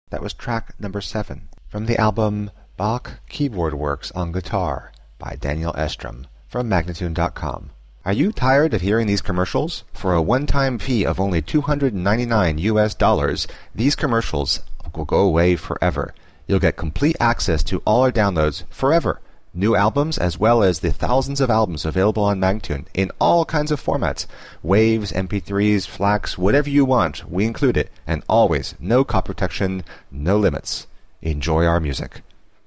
That was track number 7 from the album Bach Keyboard Works on Guitar by Daniel Estrom from Magnatune.com. Are you tired of hearing these commercials? For a one-time fee of only $299, these commercials will go away forever. You'll get complete access to all our downloads forever. New albums as well as the thousands of albums available on Magnatune in all kinds of formats. Waves, MP3s, FLACs, whatever you want, we include it. And always, no copy protection, no limits. Enjoy our music.